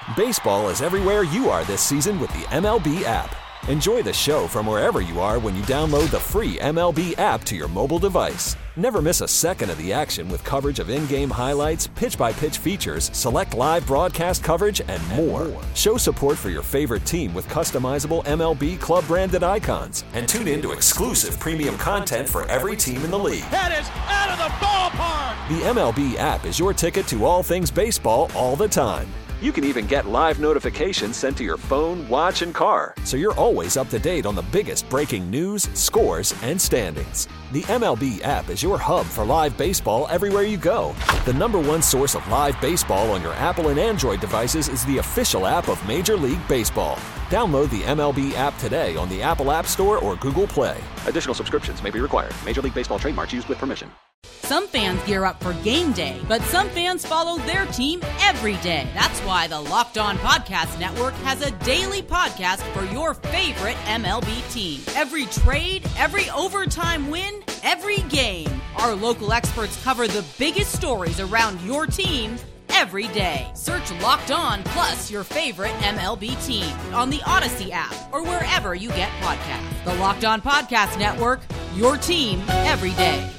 Baseball is everywhere you are this season with the MLB app. Enjoy the show from wherever you are when you download the free MLB app to your mobile device. Never miss a second of the action with coverage of in-game highlights, pitch-by-pitch features, select live broadcast coverage, and more. Show support for your favorite team with customizable MLB club-branded icons. And tune in to exclusive premium content for every team in the league. That is out of the ballpark! The MLB app is your ticket to all things baseball all the time. You can even get live notifications sent to your phone, watch, and car, so you're always up to date on the biggest breaking news, scores, and standings. The MLB app is your hub for live baseball everywhere you go. The #1 source of live baseball on your Apple and Android devices is the official app of Major League Baseball. Download the MLB app today on the Apple App Store or Google Play. Additional subscriptions may be required. Major League Baseball trademarks used with permission. Some fans gear up for game day, but some fans follow their team every day. That's why the Locked On Podcast Network has a daily podcast for your favorite MLB team. Every trade, every overtime win, every game. Our local experts cover the biggest stories around your team every day. Search Locked On plus your favorite MLB team on the Odyssey app or wherever you get podcasts. The Locked On Podcast Network, your team every day.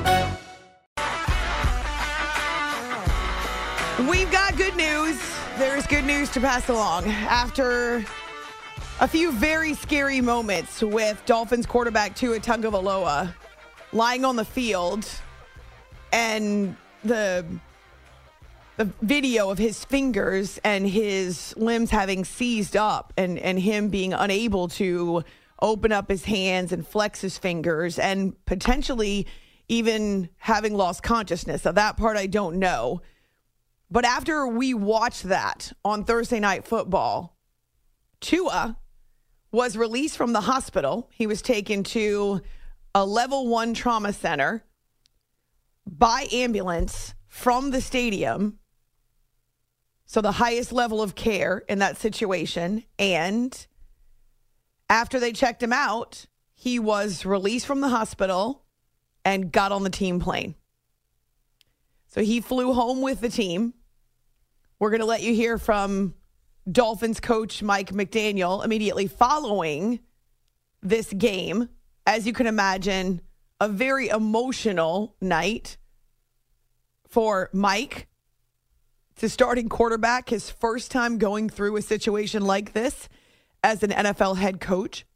We've got good news. There's good news to pass along. After a few very scary moments with Dolphins quarterback Tua Tagovailoa lying on the field and the video of his fingers and his limbs having seized up and him being unable to open up his hands and flex his fingers and potentially even having lost consciousness. Now, that part I don't know. But after we watched that on Thursday Night Football, Tua was released from the hospital. He was taken to a level 1 trauma center by ambulance from the stadium. So the highest level of care in that situation. And after they checked him out, he was released from the hospital and got on the team plane. So he flew home with the team. We're going to let you hear from Dolphins coach Mike McDaniel immediately following this game. As you can imagine, a very emotional night for Mike. To starting quarterback, his first time going through a situation like this as an NFL head coach.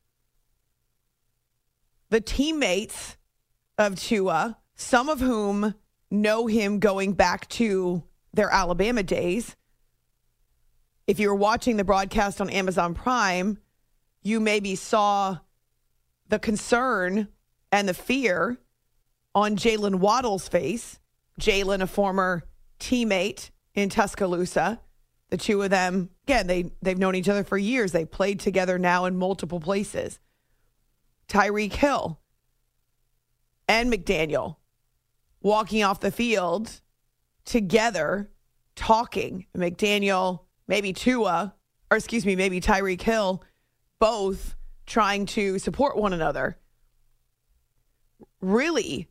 The teammates of Tua, some of whom know him going back to their Alabama days. If you were watching the broadcast on Amazon Prime, you maybe saw the concern and the fear on Jalen Waddle's face. Jalen, a former teammate in Tuscaloosa. The two of them, again, they've known each other for years. They played together now in multiple places. Tyreek Hill and McDaniel walking off the field together, talking. McDaniel, maybe Tyreek Hill, both trying to support one another. Really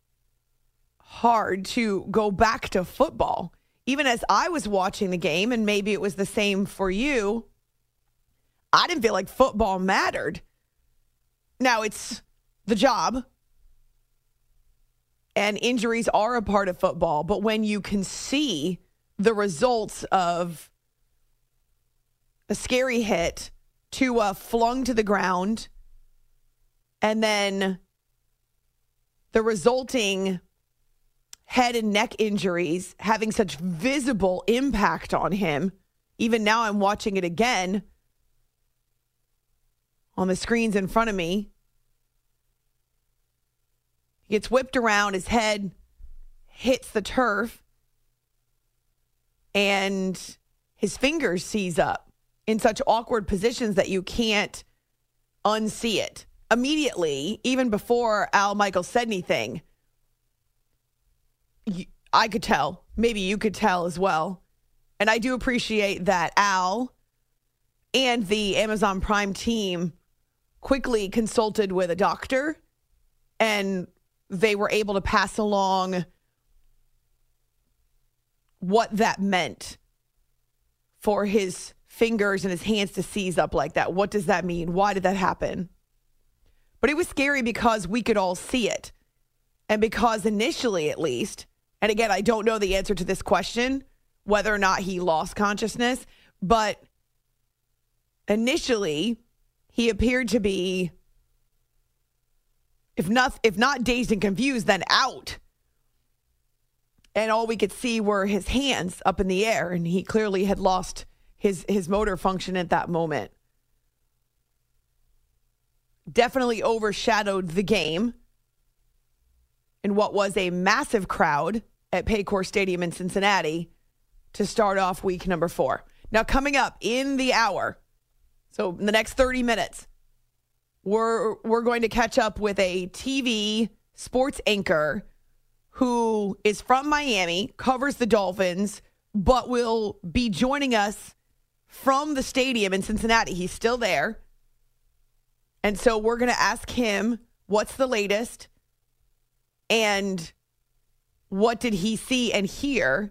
hard to go back to football. Even as I was watching the game, and maybe it was the same for you, I didn't feel like football mattered. Now, it's the job, and injuries are a part of football, but when you can see the results of a scary hit to flung to the ground, and then the resulting head and neck injuries having such visible impact on him. Even now I'm watching it again on the screens in front of me. He gets whipped around, his head hits the turf, and his fingers seize up in such awkward positions that you can't unsee it. Immediately, even before Al Michaels said anything, I could tell. Maybe you could tell as well. And I do appreciate that Al and the Amazon Prime team quickly consulted with a doctor, and they were able to pass along what that meant for his fingers and his hands to seize up like that. What does that mean? Why did that happen? But it was scary because we could all see it. And because initially, at least, and again, I don't know the answer to this question, whether or not he lost consciousness, but initially, he appeared to be, if not dazed and confused, then out. And all we could see were his hands up in the air, and he clearly had lost his motor function at that moment. Definitely overshadowed the game in what was a massive crowd at Paycor Stadium in Cincinnati to start off week number 4. Now, coming up in the hour, so in the next 30 minutes, we're going to catch up with a TV sports anchor who is from Miami, covers the Dolphins, but will be joining us from the stadium in Cincinnati. He's still there. And so we're going to ask him what's the latest and what did he see and hear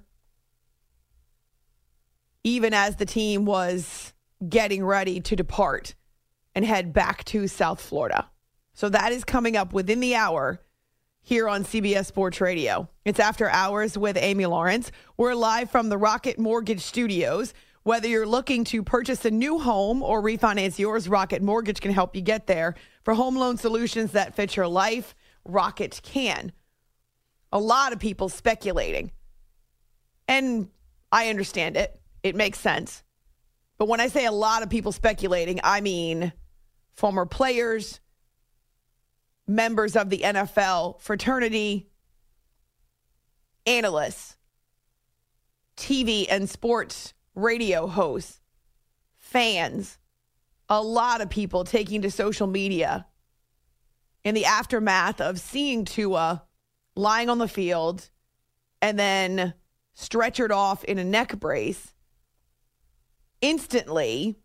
even as the team was getting ready to depart and head back to South Florida. So that is coming up within the hour here on CBS Sports Radio. It's After Hours with Amy Lawrence. We're live from the Rocket Mortgage Studios. Whether you're looking to purchase a new home or refinance yours, Rocket Mortgage can help you get there. For home loan solutions that fit your life, Rocket can. A lot of people speculating. And I understand it. It makes sense. But when I say a lot of people speculating, I mean former players, members of the NFL fraternity, analysts, TV and sports radio hosts, fans, a lot of people taking to social media in the aftermath of seeing Tua lying on the field and then stretchered off in a neck brace. Instantly,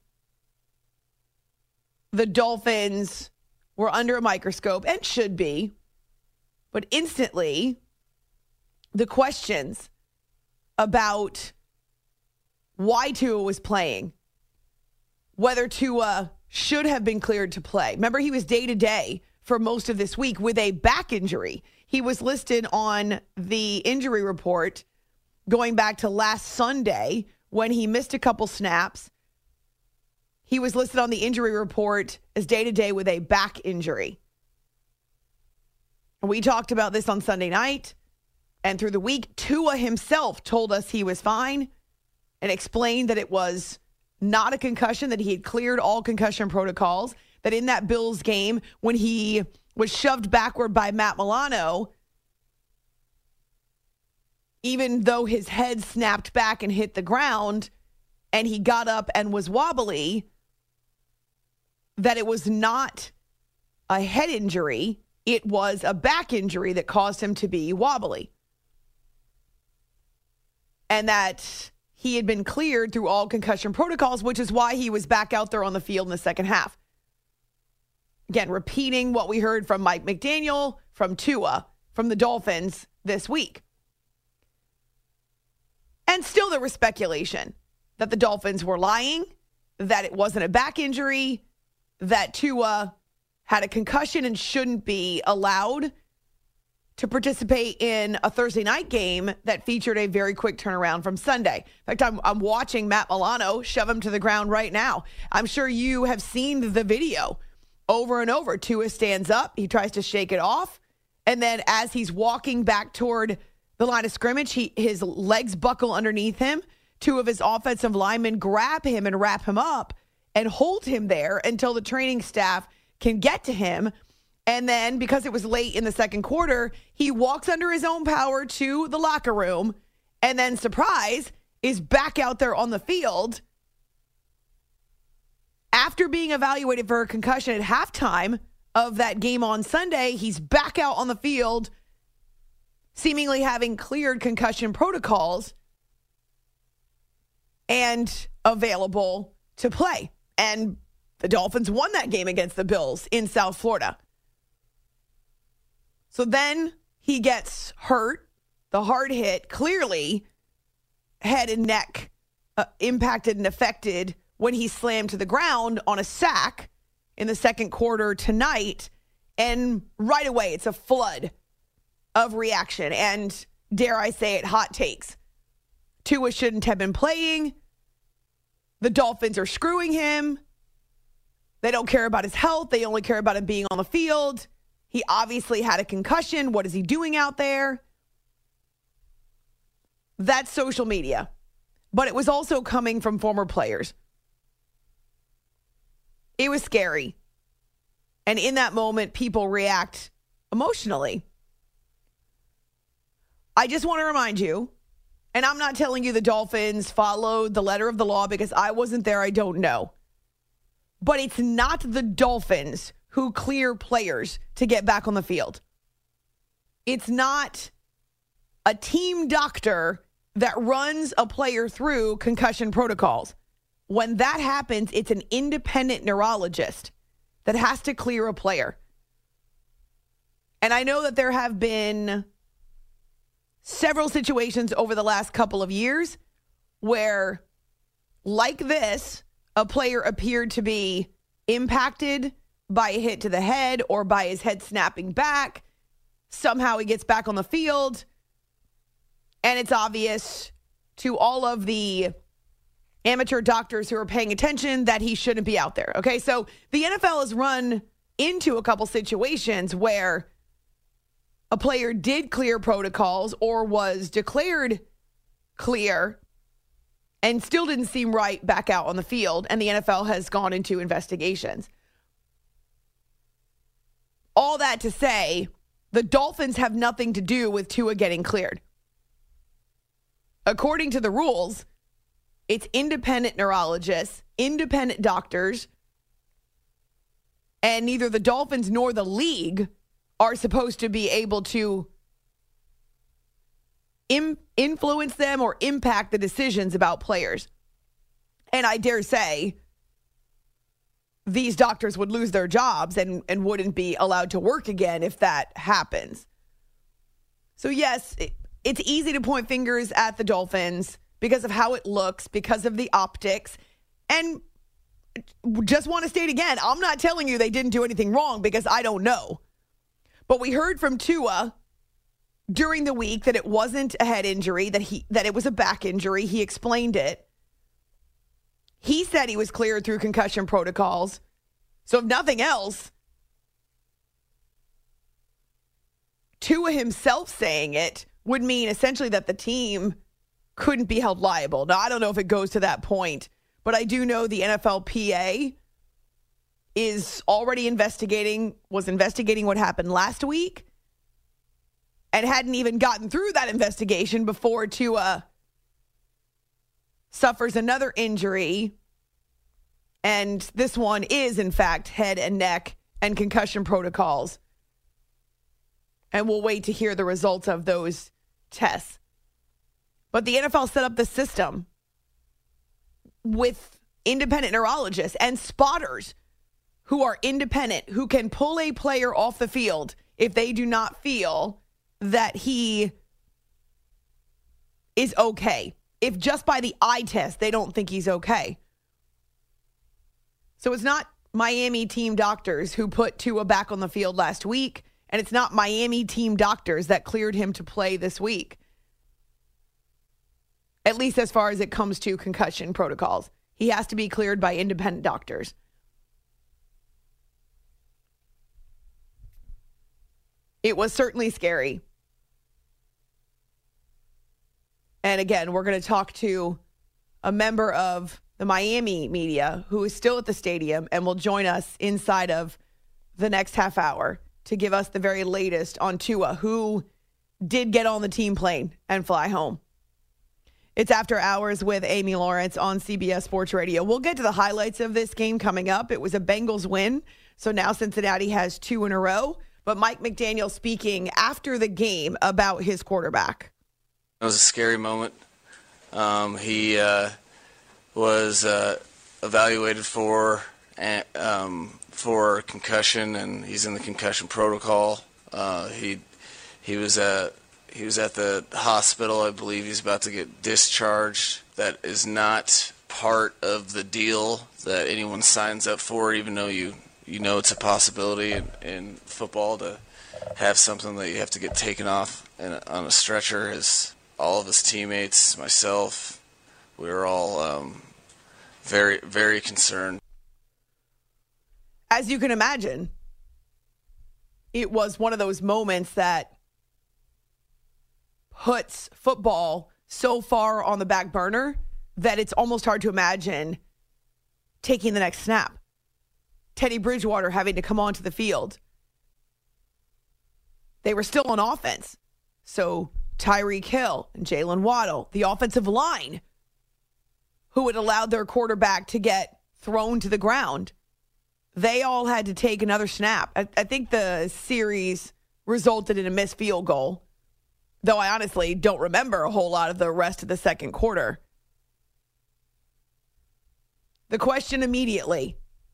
the Dolphins were under a microscope, and should be, but instantly, the questions about why Tua was playing, whether Tua should have been cleared to play. Remember, he was day-to-day for most of this week with a back injury. He was listed on the injury report going back to last Sunday when he missed a couple snaps. He was listed on the injury report as day-to-day with a back injury. We talked about this on Sunday night and through the week. Tua himself told us he was fine and explained that it was not a concussion, that he had cleared all concussion protocols, that in that Bills game when he was shoved backward by Matt Milano, even though his head snapped back and hit the ground and he got up and was wobbly, that it was not a head injury, it was a back injury that caused him to be wobbly. And that he had been cleared through all concussion protocols, which is why he was back out there on the field in the second half. Again, repeating what we heard from Mike McDaniel, from Tua, from the Dolphins this week. And still there was speculation that the Dolphins were lying, that it wasn't a back injury, that Tua had a concussion and shouldn't be allowed to participate in a Thursday night game that featured a very quick turnaround from Sunday. In fact, I'm watching Matt Milano shove him to the ground right now. I'm sure you have seen the video over and over. Tua stands up. He tries to shake it off. And then as he's walking back toward the line of scrimmage, his legs buckle underneath him. Two of his offensive linemen grab him and wrap him up and hold him there until the training staff can get to him. And then, because it was late in the second quarter, he walks under his own power to the locker room and then, surprise, is back out there on the field. After being evaluated for a concussion at halftime of that game on Sunday, he's back out on the field, seemingly having cleared concussion protocols and available to play. And the Dolphins won that game against the Bills in South Florida. So then he gets hurt, the hard hit, clearly head and neck impacted and affected when he slammed to the ground on a sack in the second quarter tonight. And right away, it's a flood of reaction and, dare I say it, hot takes. Tua shouldn't have been playing. The Dolphins are screwing him. They don't care about his health. They only care about him being on the field. He obviously had a concussion. What is he doing out there? That's social media. But it was also coming from former players. It was scary. And in that moment, people react emotionally. I just want to remind you, and I'm not telling you the Dolphins followed the letter of the law because I wasn't there, I don't know. But it's not the Dolphins who clear players to get back on the field. It's not a team doctor that runs a player through concussion protocols. When that happens, it's an independent neurologist that has to clear a player. And I know that there have been several situations over the last couple of years where, like this, a player appeared to be impacted by a hit to the head or by his head snapping back. Somehow he gets back on the field, and it's obvious to all of the amateur doctors who are paying attention that he shouldn't be out there. Okay, so the NFL has run into a couple situations where a player did clear protocols or was declared clear and still didn't seem right back out on the field, and the NFL has gone into investigations. All that to say, the Dolphins have nothing to do with Tua getting cleared. According to the rules, it's independent neurologists, independent doctors, and neither the Dolphins nor the league are supposed to be able to influence them or impact the decisions about players. And I dare say these doctors would lose their jobs and wouldn't be allowed to work again if that happens. So yes, it's easy to point fingers at the Dolphins because of how it looks, because of the optics. And just want to state again, I'm not telling you they didn't do anything wrong because I don't know. But we heard from Tua during the week that it wasn't a head injury, that it was a back injury. He explained it. He said he was cleared through concussion protocols. So if nothing else, Tua himself saying it would mean essentially that the team couldn't be held liable. Now, I don't know if it goes to that point, but I do know the NFLPA is already was investigating what happened last week and hadn't even gotten through that investigation before Tua suffers another injury. And this one is, in fact, head and neck and concussion protocols. And we'll wait to hear the results of those tests. But the NFL set up the system with independent neurologists and spotters who are independent, who can pull a player off the field if they do not feel that he is okay. If just by the eye test, they don't think he's okay. So it's not Miami team doctors who put Tua back on the field last week, and it's not Miami team doctors that cleared him to play this week. At least as far as it comes to concussion protocols. He has to be cleared by independent doctors. It was certainly scary. And again, we're going to talk to a member of the Miami media who is still at the stadium and will join us inside of the next half hour to give us the very latest on Tua, who did get on the team plane and fly home. It's After Hours with Amy Lawrence on CBS Sports Radio. We'll get to the highlights of this game coming up. It was a Bengals win, so now Cincinnati has 2 in a row. But Mike McDaniel speaking after the game about his quarterback. It was a scary moment. He was evaluated for concussion, and he's in the concussion protocol. He He was at the hospital. I believe he's about to get discharged. That is not part of the deal that anyone signs up for, even though you know it's a possibility in football to have something that you have to get taken off on a stretcher. As all of his teammates, myself, we were all very, very concerned. As you can imagine, it was one of those moments that puts football so far on the back burner that it's almost hard to imagine taking the next snap. Teddy Bridgewater having to come onto the field. They were still on offense. So Tyreek Hill and Jalen Waddle, the offensive line, who had allowed their quarterback to get thrown to the ground, they all had to take another snap. I think the series resulted in a missed field goal, though I honestly don't remember a whole lot of the rest of the second quarter. The question immediately,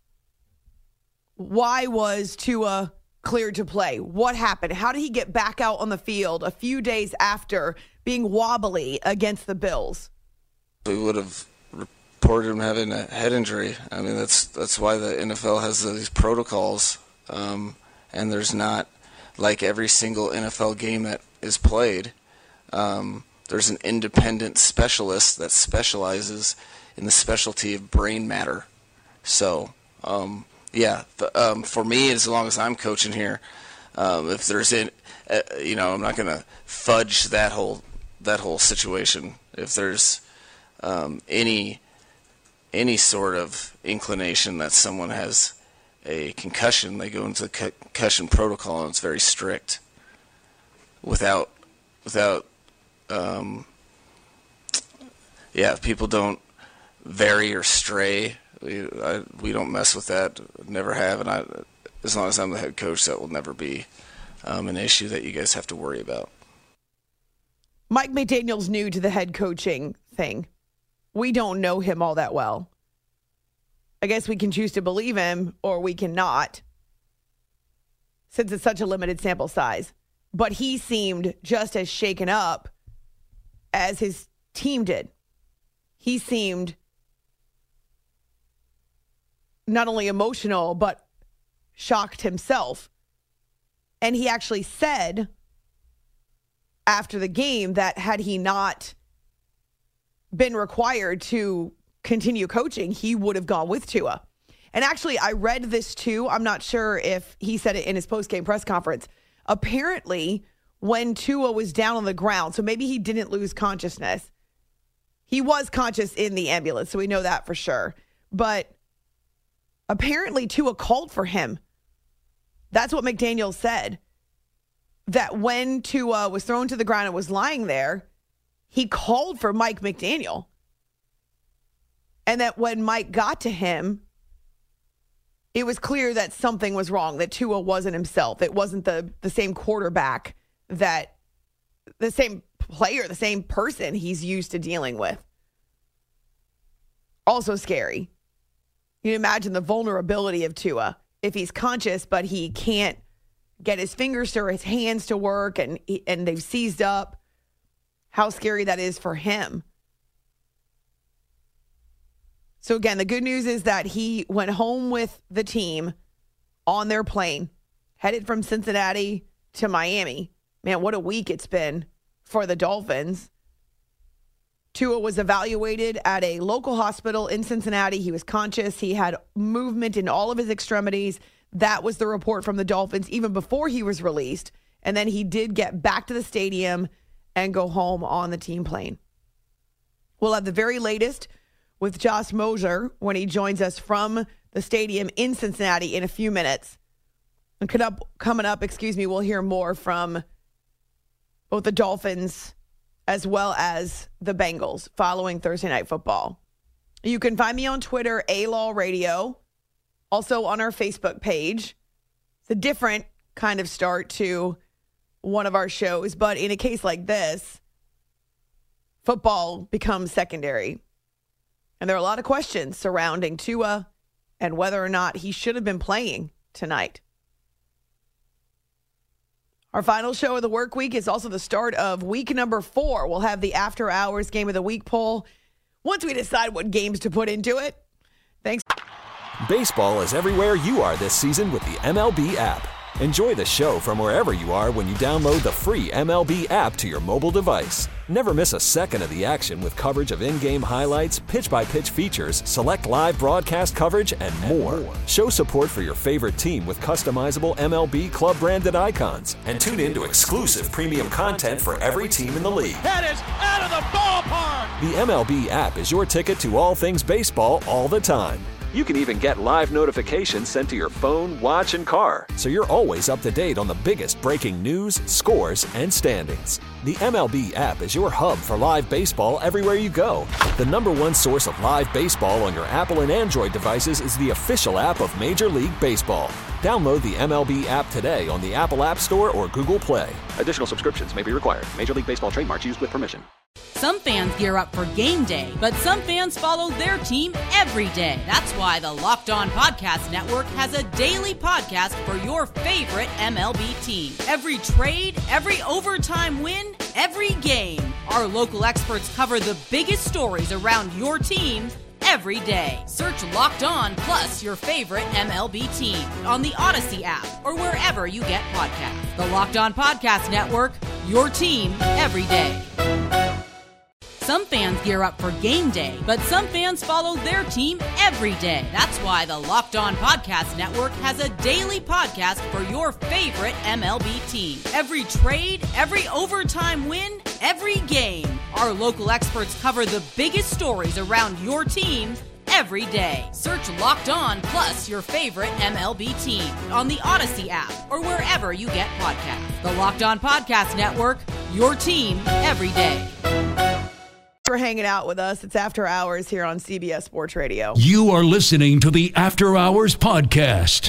why was Tua cleared to play? What happened? How did he get back out on the field a few days after being wobbly against the Bills? We would have reported him having a head injury. I mean, that's why the NFL has these protocols, and there's not, like every single NFL game that is played, there's an independent specialist that specializes in the specialty of brain matter. So, for me, as long as I'm coaching here, if there's I'm not going to fudge that whole situation. If there's any sort of inclination that someone has a concussion, they go into the concussion protocol, and it's very strict. Without people don't vary or stray. We don't mess with that. Never have, and as long as I'm the head coach, that will never be an issue that you guys have to worry about. Mike McDaniel's new to the head coaching thing. We don't know him all that well. I guess we can choose to believe him or we cannot, since it's such a limited sample size. But he seemed just as shaken up as his team did. He seemed not only emotional, but shocked himself. And he actually said after the game that had he not been required to continue coaching, he would have gone with Tua. And actually, I read this too. I'm not sure if he said it in his post-game press conference. Apparently, when Tua was down on the ground, so maybe he didn't lose consciousness. He was conscious in the ambulance, so we know that for sure. But apparently, Tua called for him. That's what McDaniel said. That when Tua was thrown to the ground and was lying there, he called for Mike McDaniel. And that when Mike got to him, it was clear that something was wrong, that Tua wasn't himself. It wasn't the same quarterback, that the same player, the same person he's used to dealing with. Also scary. You can imagine the vulnerability of Tua. If he's conscious, but he can't get his fingers or his hands to work and they've seized up, how scary that is for him. So again, the good news is that he went home with the team on their plane, headed from Cincinnati to Miami. Man, what a week it's been for the Dolphins. Tua was evaluated at a local hospital in Cincinnati. He was conscious. He had movement in all of his extremities. That was the report from the Dolphins even before he was released. And then he did get back to the stadium and go home on the team plane. We'll have the very latest with Josh Mosier when he joins us from the stadium in Cincinnati in a few minutes. And coming up, we'll hear more from both the Dolphins as well as the Bengals following Thursday Night Football. You can find me on Twitter, A-Law Radio, also on our Facebook page. It's a different kind of start to one of our shows, but in a case like this, football becomes secondary. And there are a lot of questions surrounding Tua and whether or not he should have been playing tonight. Our final show of the work week is also the start of week number 4. We'll have the after hours game of the week poll once we decide what games to put into it. Thanks. Baseball is everywhere you are this season with the MLB app. Enjoy the show from wherever you are when you download the free MLB app to your mobile device. Never miss a second of the action with coverage of in-game highlights, pitch-by-pitch features, select live broadcast coverage, and more. Show support for your favorite team with customizable MLB club-branded icons. And tune in to exclusive premium content for every team in the league. That is out of the ballpark! The MLB app is your ticket to all things baseball all the time. You can even get live notifications sent to your phone, watch, and car, so you're always up to date on the biggest breaking news, scores, and standings. The MLB app is your hub for live baseball everywhere you go. The #1 source of live baseball on your Apple and Android devices is the official app of Major League Baseball. Download the MLB app today on the Apple App Store or Google Play. Additional subscriptions may be required. Major League Baseball trademarks used with permission. Some fans gear up for game day, but some fans follow their team every day. That's why the Locked On Podcast Network has a daily podcast for your favorite MLB team. Every trade, every overtime win, every game. Our local experts cover the biggest stories around your team every day. Search Locked On plus your favorite MLB team on the Odyssey app or wherever you get podcasts. The Locked On Podcast Network, your team every day. Some fans gear up for game day, but some fans follow their team every day. That's why the Locked On Podcast Network has a daily podcast for your favorite MLB team. Every trade, every overtime win, every game. Our local experts cover the biggest stories around your team every day. Search Locked On plus your favorite MLB team on the Odyssey app or wherever you get podcasts. The Locked On Podcast Network, your team every day. For hanging out with us. It's After Hours here on CBS Sports Radio. You are listening to the After Hours podcast.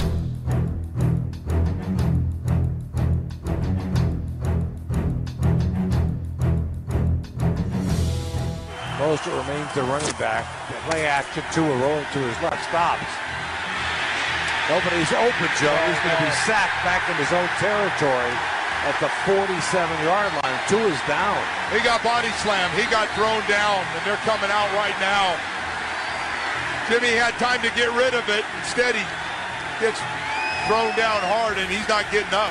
Mostert remains the running back. Play action, Tua rolling to his left, stops. Nobody's open, Joe. He's going to be sacked back in his own territory at the 47-yard line. Tua's down. He got body slammed. He got thrown down, and they're coming out right now. Jimmy had time to get rid of it. Instead, he gets thrown down hard, and he's not getting up.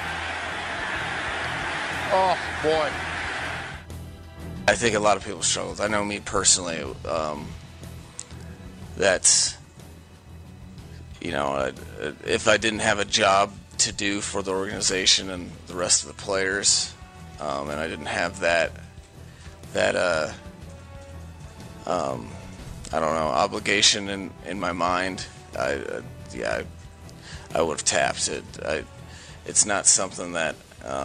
Oh, boy. I think a lot of people struggled. I know me personally, that's, you know, if I didn't have a job to do for the organization and the rest of the players, and I didn't have that I don't know, obligation in my mind, I would have tapped it. It's not something that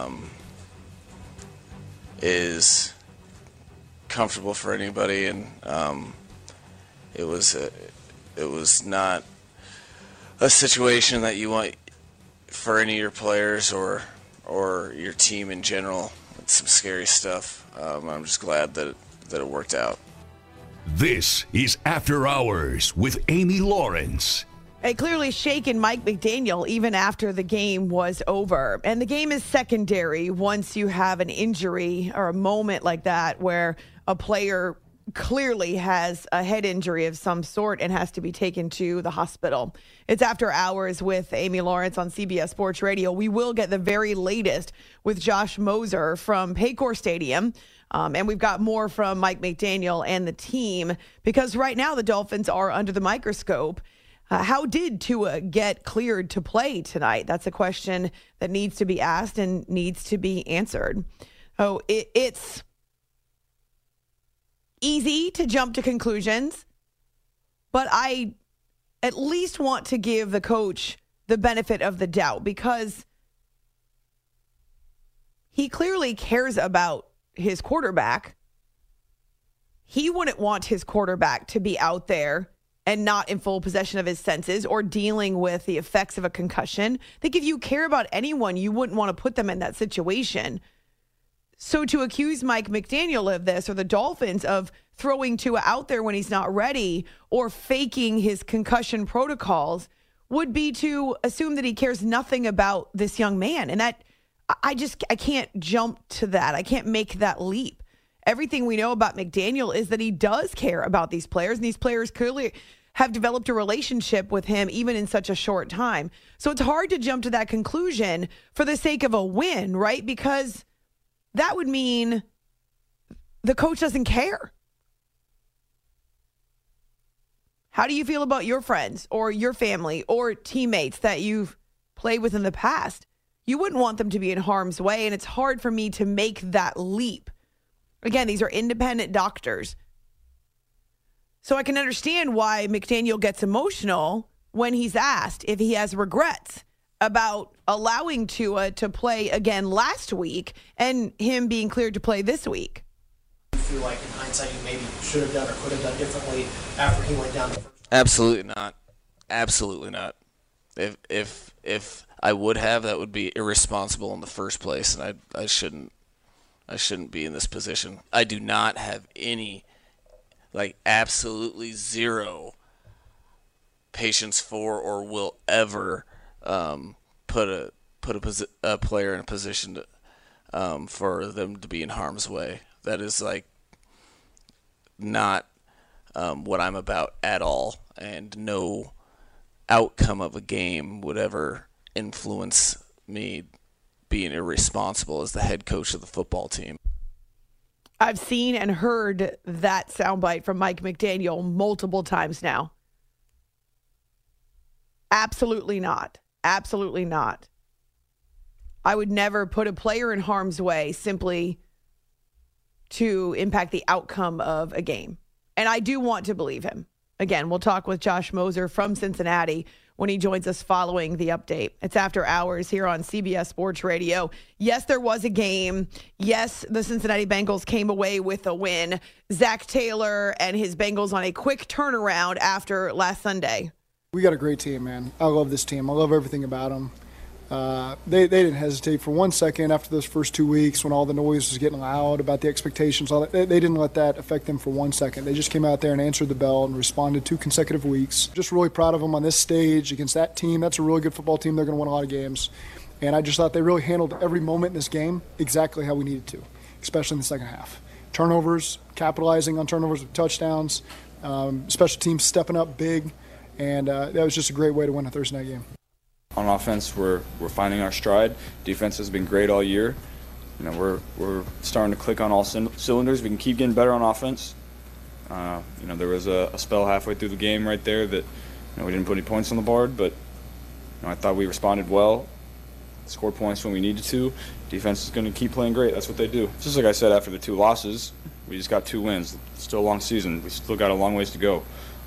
is comfortable for anybody, and it was not a situation that you want for any of your players or your team in general. It's some scary stuff. I'm just glad that it worked out. This is After Hours with Amy Lawrence. A clearly shaken Mike McDaniel even after the game was over. And the game is secondary once you have an injury or a moment like that where a player clearly has a head injury of some sort and has to be taken to the hospital. It's After Hours with Amy Lawrence on CBS Sports Radio. We will get the very latest with Josh Moser from Paycor Stadium. And we've got more from Mike McDaniel and the team because right now the Dolphins are under the microscope. How did Tua get cleared to play tonight? That's a question that needs to be asked and needs to be answered. Oh, it's easy to jump to conclusions, but I at least want to give the coach the benefit of the doubt because he clearly cares about his quarterback. He wouldn't want his quarterback to be out there and not in full possession of his senses or dealing with the effects of a concussion. I think if you care about anyone, you wouldn't want to put them in that situation. So to accuse Mike McDaniel of this or the Dolphins of throwing Tua out there when he's not ready or faking his concussion protocols would be to assume that he cares nothing about this young man. And that I can't jump to that. I can't make that leap. Everything we know about McDaniel is that he does care about these players, and these players clearly have developed a relationship with him even in such a short time. So it's hard to jump to that conclusion for the sake of a win, right? Because that would mean the coach doesn't care. How do you feel about your friends or your family or teammates that you've played with in the past? You wouldn't want them to be in harm's way, and it's hard for me to make that leap. Again, these are independent doctors. So I can understand why McDaniel gets emotional when he's asked if he has regrets about allowing Tua to play again last week and him being cleared to play this week. You feel like in hindsight you maybe should have done or could have done differently after he went down the first? Absolutely not. Absolutely not. If I would have, that would be irresponsible in the first place, and I shouldn't be in this position. I do not have any, absolutely zero patience for or will ever put a player in a position to, for them to be in harm's way. That is not what I'm about at all, and no outcome of a game would ever influence me being irresponsible as the head coach of the football team. I've seen and heard that soundbite from Mike McDaniel multiple times now. Absolutely not. Absolutely not. I would never put a player in harm's way simply to impact the outcome of a game. And I do want to believe him. Again, we'll talk with Josh Moser from Cincinnati when he joins us following the update. It's After Hours here on CBS Sports Radio. Yes, there was a game. Yes, the Cincinnati Bengals came away with a win. Zach Taylor and his Bengals on a quick turnaround after last Sunday. We got a great team, man. I love this team. I love everything about them. They didn't hesitate for 1 second after those first 2 weeks when all the noise was getting loud about the expectations. They didn't let that affect them for 1 second. They just came out there and answered the bell and responded 2 consecutive weeks. Just really proud of them on this stage against that team. That's a really good football team. They're going to win a lot of games. And I just thought they really handled every moment in this game exactly how we needed to, especially in the second half. Turnovers, capitalizing on turnovers with touchdowns, special teams stepping up big, and that was just a great way to win a Thursday night game. On offense, we're finding our stride. Defense has been great all year. We're starting to click on all cylinders. We can keep getting better on offense. There was a spell halfway through the game right there that we didn't put any points on the board, but I thought we responded well, scored points when we needed to. Defense is going to keep playing great. That's what they do. Just like I said, after the 2 losses, we just got 2 wins. It's still a long season. We still got a long ways to go.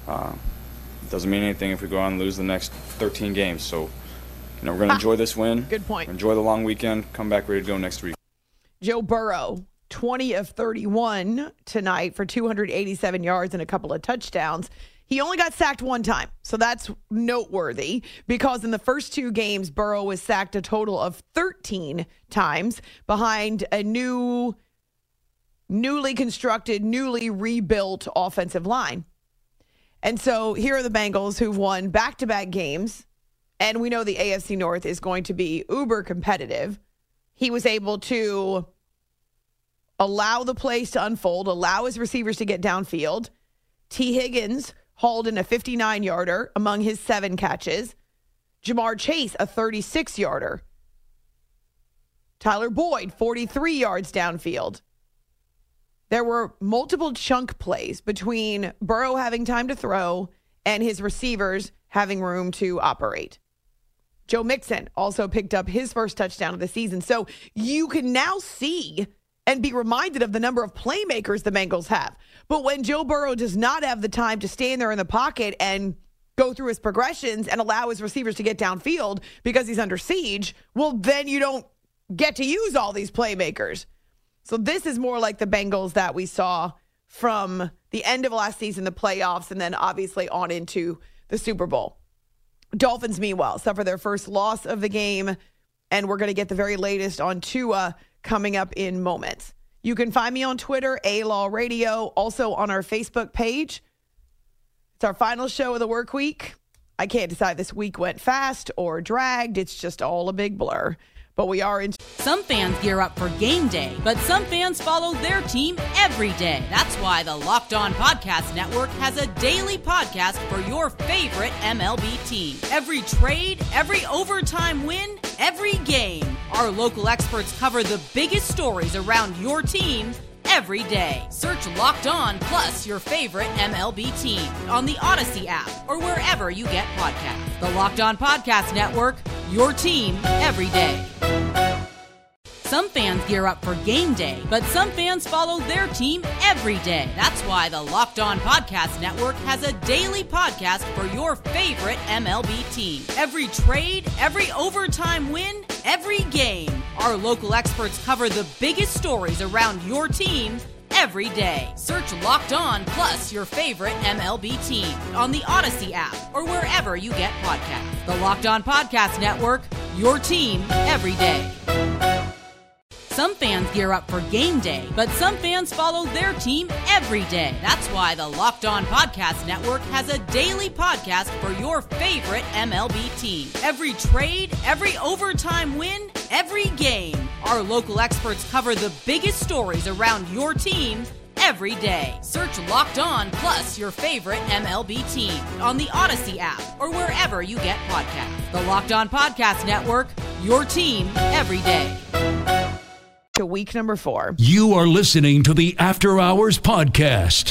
It doesn't mean anything if we go on and lose the next 13 games. So, we're going to enjoy this win. Good point. Enjoy the long weekend. Come back ready to go next week. Joe Burrow, 20 of 31 tonight for 287 yards and a couple of touchdowns. He only got sacked 1 time, so that's noteworthy because in the first 2 games, Burrow was sacked a total of 13 times behind a newly constructed, newly rebuilt offensive line. And so here are the Bengals who've won back-to-back games. And we know the AFC North is going to be uber competitive. He was able to allow the plays to unfold, allow his receivers to get downfield. T. Higgins hauled in a 59-yarder among his 7 catches. Jamar Chase, a 36-yarder. Tyler Boyd, 43 yards downfield. There were multiple chunk plays between Burrow having time to throw and his receivers having room to operate. Joe Mixon also picked up his first touchdown of the season. So you can now see and be reminded of the number of playmakers the Bengals have. But when Joe Burrow does not have the time to stand there in the pocket and go through his progressions and allow his receivers to get downfield because he's under siege, well, then you don't get to use all these playmakers. So this is more like the Bengals that we saw from the end of last season, the playoffs, and then obviously on into the Super Bowl. Dolphins, meanwhile, suffer their first loss of the game, and we're going to get the very latest on Tua coming up in moments. You can find me on Twitter, A-Law Radio, also on our Facebook page. It's our final show of the work week. I can't decide this week went fast or dragged. It's just all a big blur. but we are in. Some fans gear up for game day, but some fans follow their team every day. That's why the Locked On Podcast Network has a daily podcast for your favorite MLB team. Every trade, every overtime win, every game. Our local experts cover the biggest stories around your team every day. Search Locked On plus your favorite MLB team on the Odyssey app or wherever you get podcasts. The Locked On Podcast Network, your team every day. Some fans gear up for game day, but some fans follow their team every day. That's why the Locked On Podcast Network has a daily podcast for your favorite MLB team. Every trade, every overtime win, every game. Our local experts cover the biggest stories around your team every day. Search Locked On plus your favorite MLB team on the Odyssey app or wherever you get podcasts. The Locked On Podcast Network, your team every day. Some fans gear up for game day, but some fans follow their team every day. That's why the Locked On Podcast Network has a daily podcast for your favorite MLB team. Every trade, every overtime win, every game. Our local experts cover the biggest stories around your team every day. Search Locked On plus your favorite MLB team on the Odyssey app or wherever you get podcasts. The Locked On Podcast Network, your team every day. To week number 4. You are listening to the After Hours Podcast.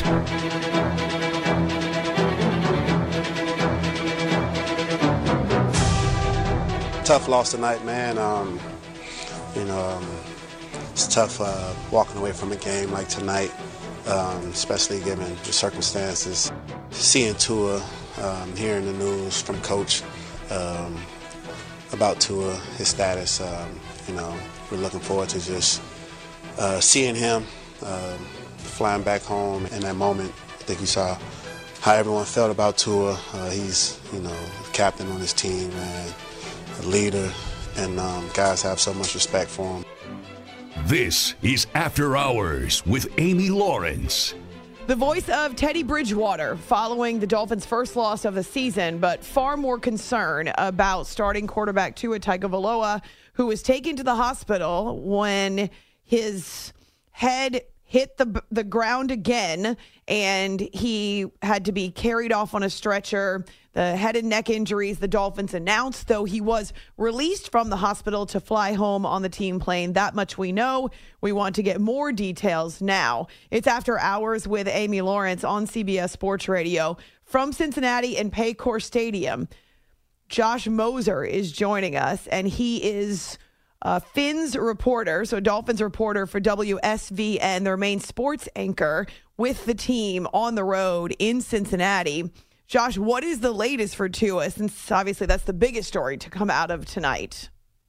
Tough loss tonight, man. It's tough walking away from a game like tonight, especially given the circumstances. Seeing Tua, hearing the news from Coach about Tua, his status, we're looking forward to just seeing him flying back home in that moment. I think you saw how everyone felt about Tua. He's, captain on his team, man, a leader, and guys have so much respect for him. This is After Hours with Amy Lawrence. The voice of Teddy Bridgewater following the Dolphins' first loss of the season, but far more concern about starting quarterback Tua Tagovailoa, who was taken to the hospital when his head hit the ground again, and he had to be carried off on a stretcher. The head and neck injuries the Dolphins announced, though he was released from the hospital to fly home on the team plane. That much we know. We want to get more details now. It's After Hours with Amy Lawrence on CBS Sports Radio from Cincinnati and Paycor Stadium. Josh Moser is joining us, and he is Fins reporter, so Dolphins reporter for WSVN, their main sports anchor with the team on the road in Cincinnati. Josh, what is the latest for Tua, since obviously that's the biggest story to come out of tonight?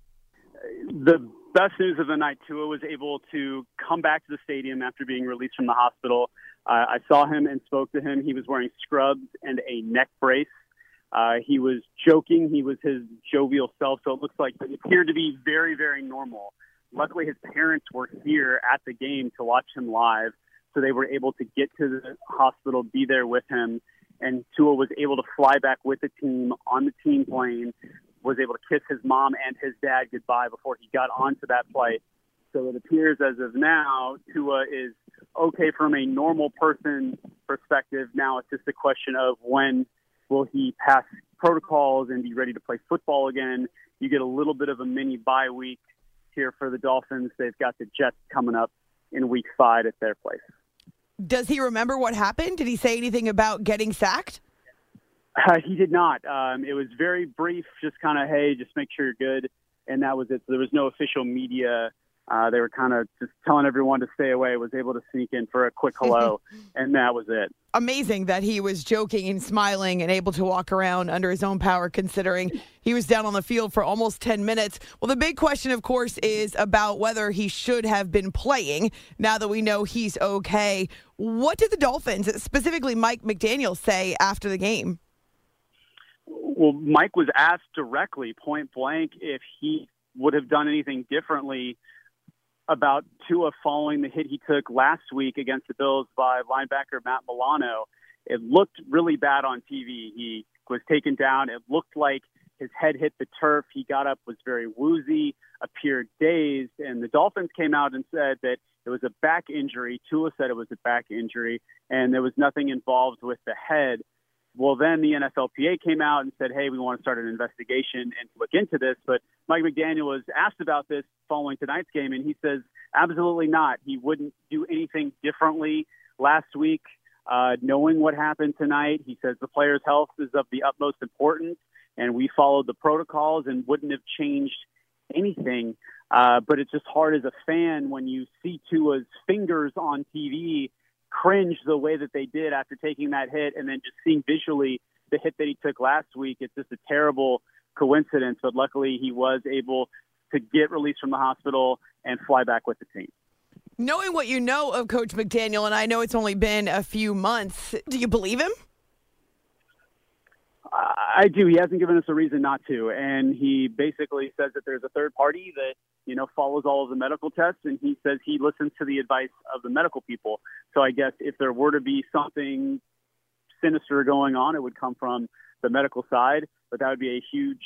The best news of the night, Tua was able to come back to the stadium after being released from the hospital. I saw him and spoke to him. He was wearing scrubs and a neck brace. He was joking. He was his jovial self, so it looks like it appeared to be very, very normal. Luckily, his parents were here at the game to watch him live, so they were able to get to the hospital, be there with him, and Tua was able to fly back with the team on the team plane, was able to kiss his mom and his dad goodbye before he got onto that flight. So it appears as of now, Tua is okay from a normal person perspective. Now it's just a question of when will he pass protocols and be ready to play football again. You get a little bit of a mini bye week here for the Dolphins. They've got the Jets coming up in week 5 at their place. Does he remember what happened? Did he say anything about getting sacked? He did not. It was very brief, just kind of, hey, just make sure you're good. And that was it. So there was no official media. They were kind of just telling everyone to stay away, was able to sneak in for a quick hello, and that was it. Amazing that he was joking and smiling and able to walk around under his own power, considering he was down on the field for almost 10 minutes. Well, the big question, of course, is about whether he should have been playing now that we know he's okay. What did the Dolphins, specifically Mike McDaniel, say after the game? Well, Mike was asked directly, point blank, if he would have done anything differently about Tua following the hit he took last week against the Bills by linebacker Matt Milano. It looked really bad on TV. He was taken down. It looked like his head hit the turf. He got up, was very woozy, appeared dazed, and the Dolphins came out and said that it was a back injury. Tua said it was a back injury, and there was nothing involved with the head. Well, then the NFLPA came out and said, hey, we want to start an investigation and look into this. But Mike McDaniel was asked about this following tonight's game, and he says absolutely not. He wouldn't do anything differently last week. Knowing what happened tonight, he says the player's health is of the utmost importance, and we followed the protocols and wouldn't have changed anything. But it's just hard as a fan when you see Tua's fingers on TV cringe the way that they did after taking that hit, and then just seeing visually the hit that he took last week. It's just a terrible coincidence, but luckily he was able to get released from the hospital and fly back with the team. Knowing what you know of Coach McDaniel, and I know it's only been a few months, do you believe him? I do. He hasn't given us a reason not to, and he basically says that there's a third party that follows all of the medical tests, and he says he listens to the advice of the medical people. So I guess if there were to be something sinister going on, it would come from the medical side, but that would be a huge,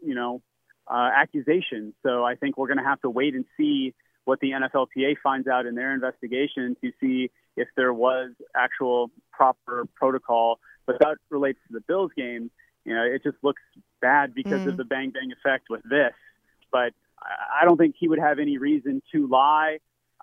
accusation. So I think we're going to have to wait and see what the NFLPA finds out in their investigation to see if there was actual proper protocol. But that relates to the Bills game. It just looks bad because of the bang-bang effect with this. But I don't think he would have any reason to lie.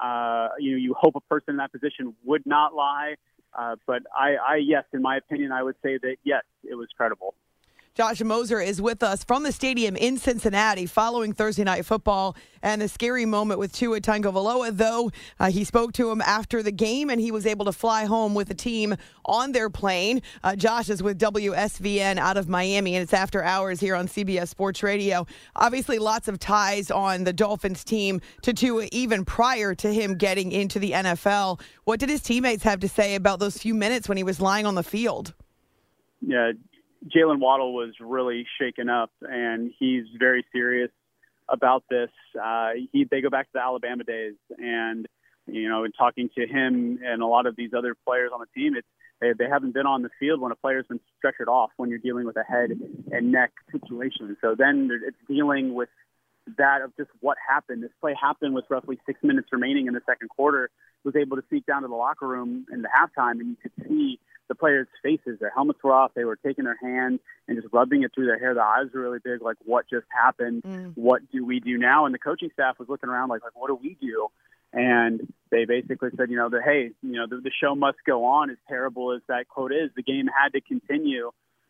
You hope a person in that position would not lie. But yes, in my opinion, I would say that, yes, it was credible. Josh Moser is with us from the stadium in Cincinnati following Thursday Night Football and the scary moment with Tua Tagovailoa, though he spoke to him after the game and he was able to fly home with the team on their plane. Josh is with WSVN out of Miami, and it's after hours here on CBS Sports Radio. Obviously, lots of ties on the Dolphins team to Tua even prior to him getting into the NFL. What did his teammates have to say about those few minutes when he was lying on the field? Yeah, Jalen Waddle was really shaken up, and he's very serious about this. They go back to the Alabama days, and in talking to him and a lot of these other players on the team, they haven't been on the field when a player's been stretchered off when you're dealing with a head and neck situation. So then it's dealing with that of just what happened. This play happened with roughly 6 minutes remaining in the second quarter. Was able to sneak down to the locker room in the halftime, and you could see the players' faces. Their helmets were off. They were taking their hands and just rubbing it through their hair. The eyes were really big, like, what just happened? What do we do now? And the coaching staff was looking around like what do we do? And they basically said, the show must go on. As terrible as that quote is, the game had to continue.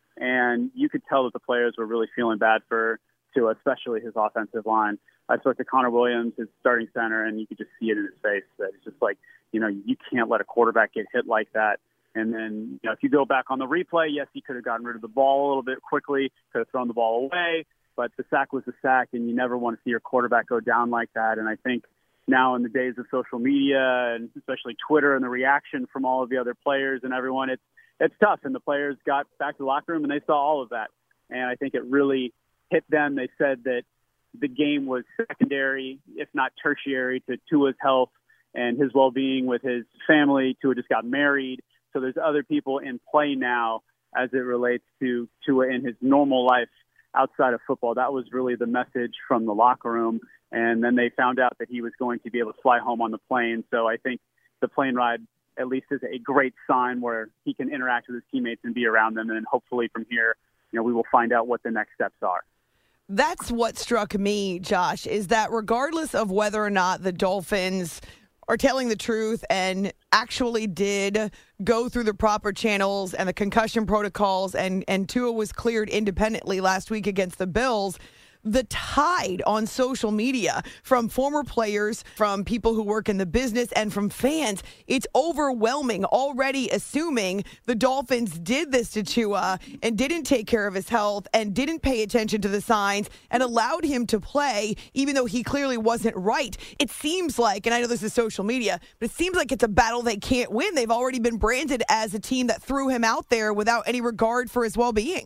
And you could tell that the players were really feeling bad for Tua, especially his offensive line. I spoke to Connor Williams, his starting center, and you could just see it in his face. That it's just like, you can't let a quarterback get hit like that. And then, if you go back on the replay, yes, he could have gotten rid of the ball a little bit quickly, could have thrown the ball away, but the sack was a sack, and you never want to see your quarterback go down like that. And I think now in the days of social media, and especially Twitter and the reaction from all of the other players and everyone, it's tough. And the players got back to the locker room, and they saw all of that. And I think it really hit them. They said that the game was secondary, if not tertiary, to Tua's health and his well-being with his family. Tua just got married. So there's other people in play now as it relates to Tua in his normal life outside of football. That was really the message from the locker room. And then they found out that he was going to be able to fly home on the plane. So I think the plane ride at least is a great sign where he can interact with his teammates and be around them. And hopefully from here, we will find out what the next steps are. That's what struck me, Josh, is that regardless of whether or not the Dolphins are telling the truth and actually did go through the proper channels and the concussion protocols, and Tua was cleared independently last week against the Bills, the tide on social media from former players, from people who work in the business, and from fans, it's overwhelming, already assuming the Dolphins did this to Tua and didn't take care of his health and didn't pay attention to the signs and allowed him to play even though he clearly wasn't right. It seems like, and I know this is social media, but it seems like it's a battle they can't win. They've already been branded as a team that threw him out there without any regard for his well-being.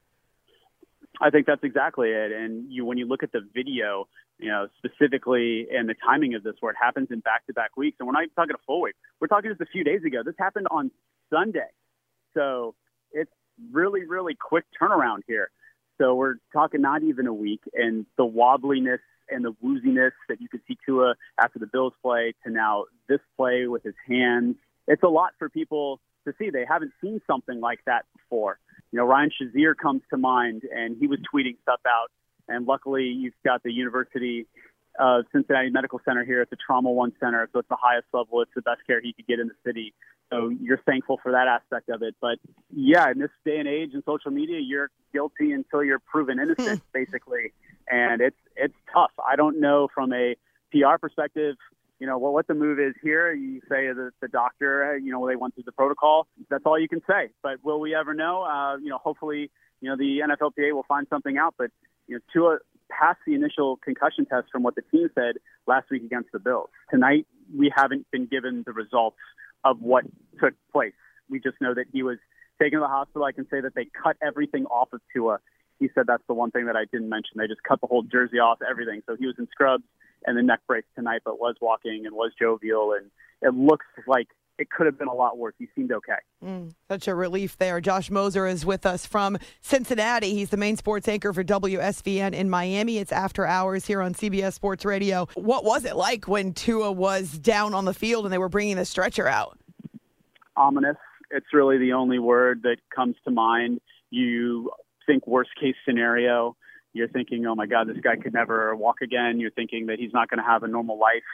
I think that's exactly it. And when you look at the video, specifically and the timing of this, where it happens in back-to-back weeks, and we're not even talking a full week. We're talking just a few days ago. This happened on Sunday. So it's really, really quick turnaround here. So we're talking not even a week, and the wobbliness and the wooziness that you could see Tua after the Bills play to now this play with his hands. It's a lot for people to see. They haven't seen something like that before. Ryan Shazier comes to mind, and he was tweeting stuff out. And luckily, you've got the University of Cincinnati Medical Center here at the Trauma One Center. So it's the highest level. It's the best care he could get in the city. So you're thankful for that aspect of it. But, yeah, in this day and age in social media, you're guilty until you're proven innocent, basically. And it's tough. I don't know from a PR perspective, what the move is here. You say that the doctor, they went through the protocol. That's all you can say. But will we ever know? Hopefully, the NFLPA will find something out. But, Tua passed the initial concussion test from what the team said last week against the Bills. Tonight, we haven't been given the results of what took place. We just know that he was taken to the hospital. I can say that they cut everything off of Tua. He said that's the one thing that I didn't mention. They just cut the whole jersey off, everything. So he was in scrubs and the neck brace tonight, but was walking and was jovial. And it looks like it could have been a lot worse. He seemed okay. Such a relief there. Josh Moser is with us from Cincinnati. He's the main sports anchor for WSVN in Miami. It's After Hours here on CBS Sports Radio. What was it like when Tua was down on the field and they were bringing the stretcher out? Ominous. It's really the only word that comes to mind. You think worst case scenario. You're thinking, oh my God, this guy could never walk again. You're thinking that he's not going to have a normal life.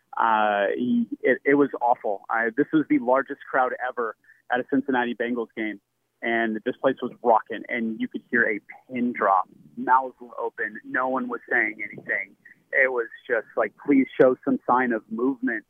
It was awful. This was the largest crowd ever at a Cincinnati Bengals game, and this place was rocking, and you could hear a pin drop. Mouths were open. No one was saying anything. It was just like, please show some sign of movement,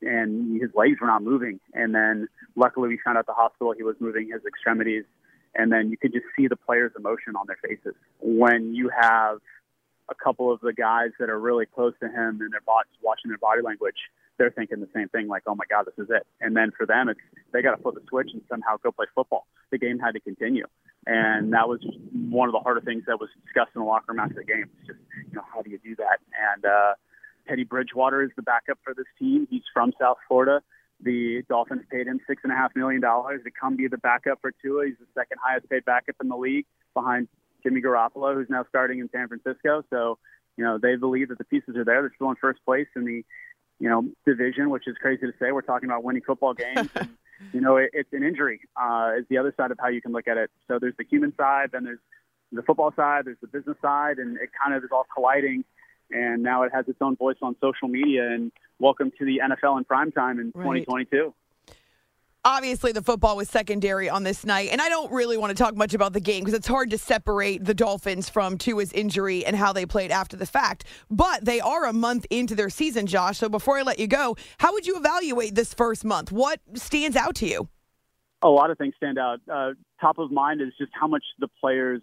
and his legs were not moving. And then luckily we found out at the hospital he was moving his extremities, and then you could just see the players' emotion on their faces. When you have a couple of the guys that are really close to him and their bodies, watching their body language, they're thinking the same thing, like, oh my God, this is it. And then for them, they got to flip a switch and somehow go play football. The game had to continue. And that was one of the harder things that was discussed in the locker room after the game. It's just, how do you do that? And Teddy Bridgewater is the backup for this team. He's from South Florida. The Dolphins paid him $6.5 million to come be the backup for Tua. He's the second highest paid backup in the league behind Jimmy Garoppolo, who's now starting in San Francisco. So, they believe that the pieces are there. They're still in first place in the, division, which is crazy to say. We're talking about winning football games. And, it's an injury is the other side of how you can look at it. So there's the human side, then there's the football side, there's the business side, and it kind of is all colliding. And now it has its own voice on social media. And welcome to the NFL in primetime in 2022. Obviously, the football was secondary on this night, and I don't really want to talk much about the game because it's hard to separate the Dolphins from Tua's injury and how they played after the fact. But they are a month into their season, Josh. So before I let you go, how would you evaluate this first month? What stands out to you? A lot of things stand out. Top of mind is just how much the players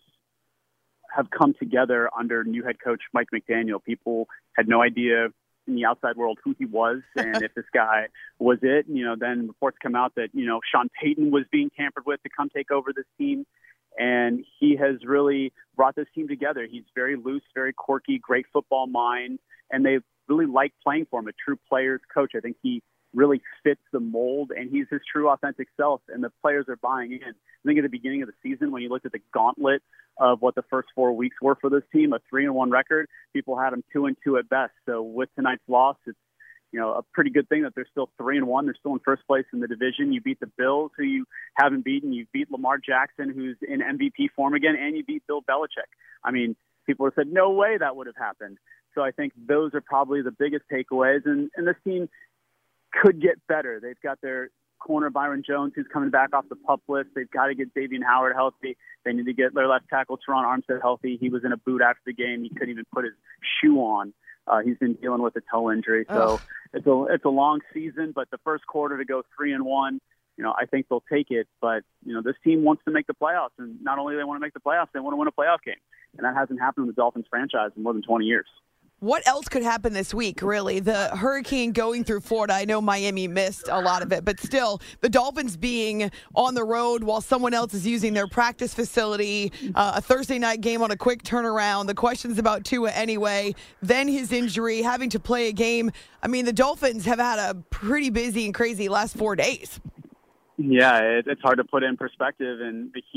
have come together under new head coach Mike McDaniel. People had no idea in the outside world who he was and if this guy was it. Then reports come out that, Sean Payton was being tampered with to come take over this team. And he has really brought this team together. He's very loose, very quirky, great football mind. And they really like playing for him, a true player's coach. I think he really fits the mold, and he's his true authentic self, and the players are buying in. I think at the beginning of the season, when you looked at the gauntlet of what the first 4 weeks were for this team, a 3-1 record, people had them 2-2 at best. So with tonight's loss, it's a pretty good thing that they're still 3-1. They're still in first place in the division. You beat the Bills, who you haven't beaten. You beat Lamar Jackson, who's in MVP form again, and you beat Bill Belichick. I mean, people have said, no way that would have happened. So I think those are probably the biggest takeaways. And this team could get better. They've got their corner Byron Jones, who's coming back off the PUP list. They've got to get Davian Howard healthy. They need to get their left tackle Teron Armstead healthy. He was in a boot after the game. He couldn't even put his shoe on. He's been dealing with a toe injury. So it's a long season, but the first quarter to go 3-1, I think they'll take it. But, this team wants to make the playoffs. And not only do they want to make the playoffs, they want to win a playoff game. And that hasn't happened in the Dolphins franchise in more than 20 years. What else could happen this week, really? The hurricane going through Florida. I know Miami missed a lot of it, but still, the Dolphins being on the road while someone else is using their practice facility, a Thursday night game on a quick turnaround, the questions about Tua anyway, then his injury, having to play a game. I mean, the Dolphins have had a pretty busy and crazy last 4 days. Yeah, it's hard to put in perspective, and the heat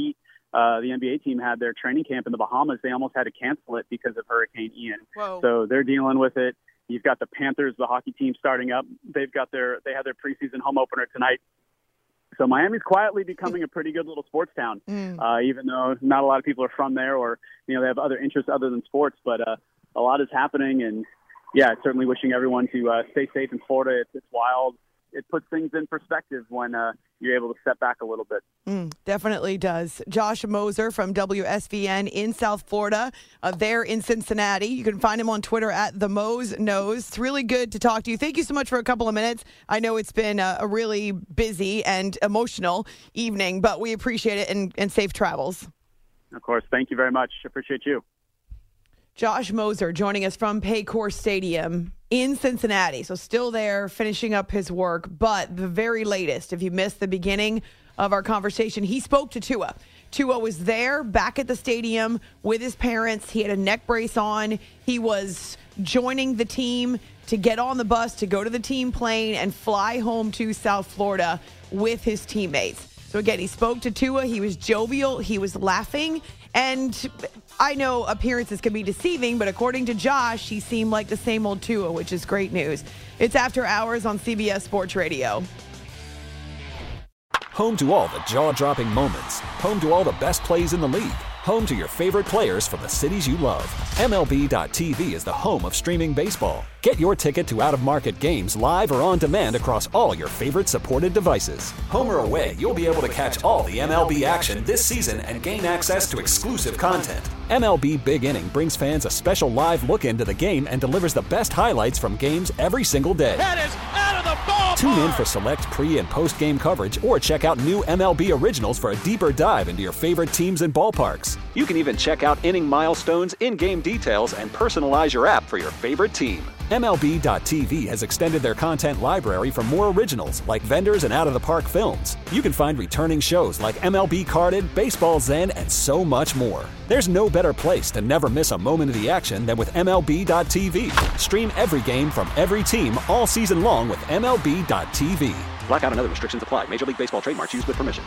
the NBA team had their training camp in the Bahamas. They almost had to cancel it because of Hurricane Ian. Whoa. So they're dealing with it. You've got the Panthers, the hockey team, starting up. They had their preseason home opener tonight. So Miami's quietly becoming a pretty good little sports town, even though not a lot of people are from there, or they have other interests other than sports. But a lot is happening, and certainly wishing everyone to stay safe in Florida. It's wild. It puts things in perspective when you're able to step back a little bit. Definitely does. Josh Moser from WSVN in South Florida, there in Cincinnati. You can find him on Twitter at The Mose Knows. It's really good to talk to you. Thank you so much for a couple of minutes. I know it's been a really busy and emotional evening, but we appreciate it, and safe travels. Of course. Thank you very much. Appreciate you. Josh Moser joining us from Paycor Stadium in Cincinnati. So still there, finishing up his work. But the very latest, if you missed the beginning of our conversation, he spoke to Tua. Tua was there back at the stadium with his parents. He had a neck brace on. He was joining the team to get on the bus to go to the team plane and fly home to South Florida with his teammates. So again, he spoke to Tua. He was jovial. He was laughing. And I know appearances can be deceiving, but according to Josh, he seemed like the same old Tua, which is great news. It's After Hours on CBS Sports Radio. Home to all the jaw-dropping moments. Home to all the best plays in the league. Home to your favorite players from the cities you love. MLB.tv is the home of streaming baseball. Get your ticket to out-of-market games live or on demand across all your favorite supported devices. Home or away, you'll be able to catch all the MLB action this season and gain access to exclusive content. MLB Big Inning brings fans a special live look into the game and delivers the best highlights from games every single day. That is out of the ballpark! Tune in for select pre- and post-game coverage, or check out new MLB originals for a deeper dive into your favorite teams and ballparks. You can even check out inning milestones, in-game details, and personalize your app for your favorite team. MLB.tv has extended their content library for more originals like vendors and out-of-the-park films. You can find returning shows like MLB Carded, Baseball Zen, and so much more. There's no better place to never miss a moment of the action than with MLB.tv. Stream every game from every team all season long with MLB.tv. Blackout and other restrictions apply. Major League Baseball trademarks used with permission.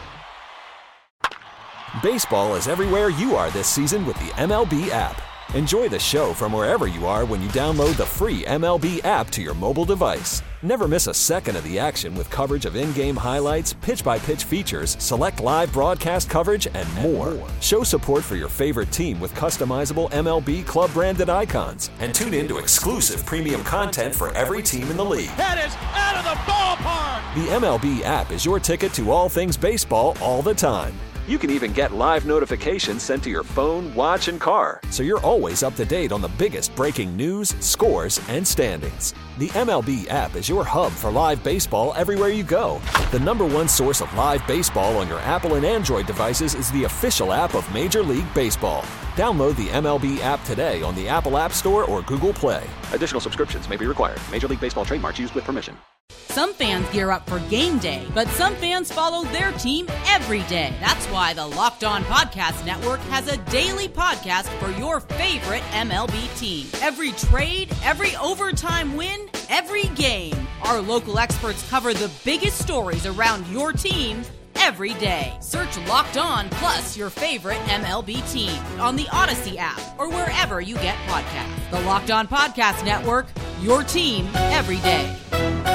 Baseball is everywhere you are this season with the MLB app. Enjoy the show from wherever you are when you download the free MLB app to your mobile device. Never miss a second of the action with coverage of in-game highlights, pitch-by-pitch features, select live broadcast coverage, and more. Show support for your favorite team with customizable MLB club-branded icons. And tune in to exclusive premium content for every team in the league. That is out of the ballpark! The MLB app is your ticket to all things baseball all the time. You can even get live notifications sent to your phone, watch, and car, so you're always up to date on the biggest breaking news, scores, and standings. The MLB app is your hub for live baseball everywhere you go. The #1 source of live baseball on your Apple and Android devices is the official app of Major League Baseball. Download the MLB app today on the Apple App Store or Google Play. Additional subscriptions may be required. Major League Baseball trademarks used with permission. Some fans gear up for game day, but some fans follow their team every day. That's why the Locked On Podcast Network has a daily podcast for your favorite MLB team. Every trade, every overtime win, every game. Our local experts cover the biggest stories around your team every day. Search Locked On plus your favorite MLB team on the Odyssey app or wherever you get podcasts. The Locked On Podcast Network, your team every day.